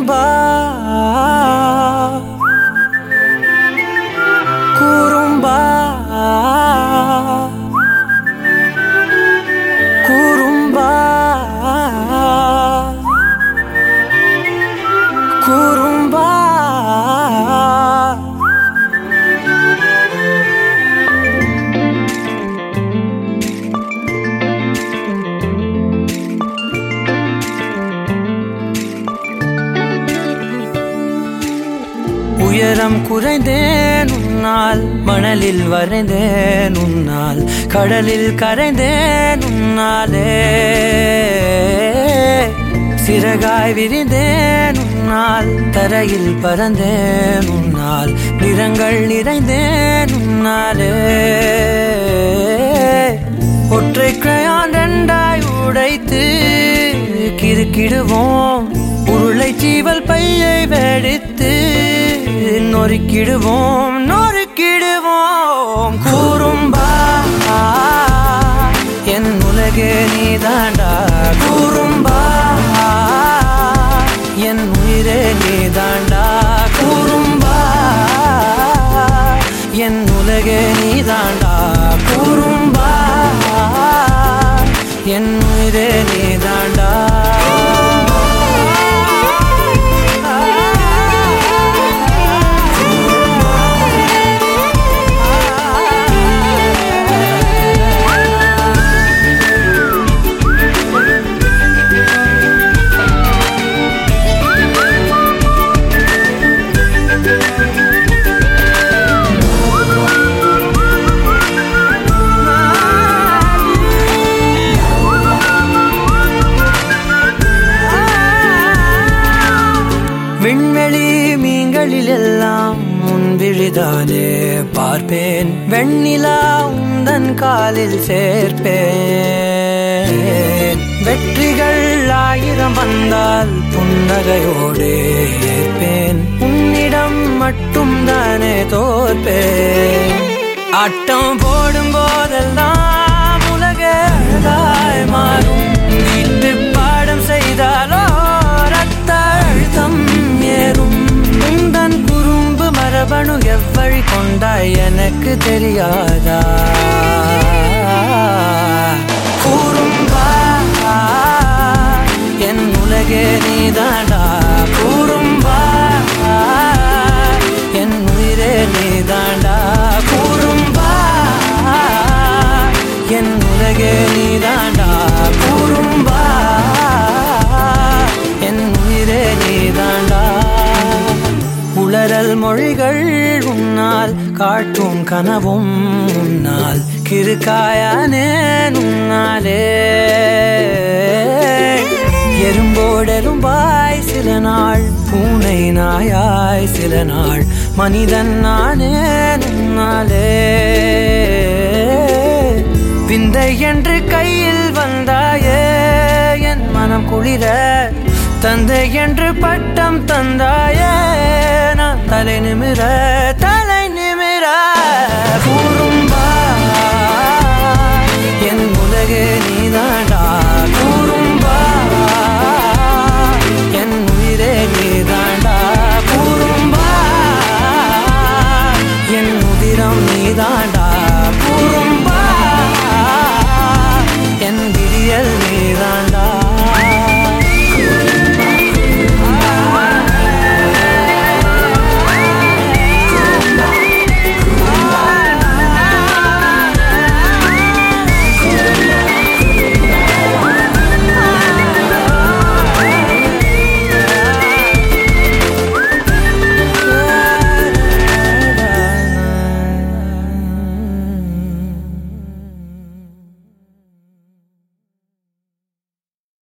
குறும்பா குறும்பா குறும்பா குறும்பா உயரம் குறைந்தேன் உன்னால், மணலில் வரைந்தேன் உன்னால், கடலில் கரைந்தேன் உன்னாலே, சிறகாய் விரிந்தேன் உன்னால், தரையில் பறந்தேன் உன்னால், நிறங்கள் நிறைந்தேன் உன்னாலே, ஒற்றை கிரையான் ரெண்டாய் உடைத்து கிறுக்கிடுவோம், உருளை சீவல் பையை வெடித்து நொறுக்கிடுவோம் நொறுக்கிடுவோம். குறும்பா என் உலகே நீதாண்டா, குறும்பா என் உயிரே நீதாண்டா, குறும்பா என் உலகே நீதாண்டா, குறும்பா என் உயிரே நீதாண்டா. விண்வெளி மீன்களில் எல்லாம் உன் விழிதானே பார்ப்பேன், வெண்ணிலா உந்தன் காலில் சேர்ப்பேன், வெற்றிகள் 1000 வந்தால் புன்னகையோடு ஏற்பேன், உன்னிடம் மட்டும் தானே தோற்பேன். ஆட்டம் போடும் போதெல்லாம் உலக அழகாய் மாறும், வீட்டு பாடம் செய்தாலோ ரத்த அழுத்தம் ஏறும், உந்தன் குறும்பு மரபணு எவ்வழி கொண்டாய் எனக்கு தெரியாதா. குறும்பா என் உலகே நீதாண்டா, குறும்பா என் உயிரே நீதாண்டா, குறும்பா என் உலகே நீதாண்டா, குறும்பா என் உயிரே நீதாண்டா. உளறல் மொழிகள் உன்னால், காட்டும் கனவும் உன்னால், கிறுக்காயானே உன்னாலே, எறும்போடெரும்பாய் சில நாள், பூனை நாயாய் சில நாள், மனிதன் நானே உன்னாலே, விந்தை என்று கையில் வந்தாயே என் மனம் குளிர, தந்தை என்று பட்டம் தந்தாயே நான் தலை நிமிர.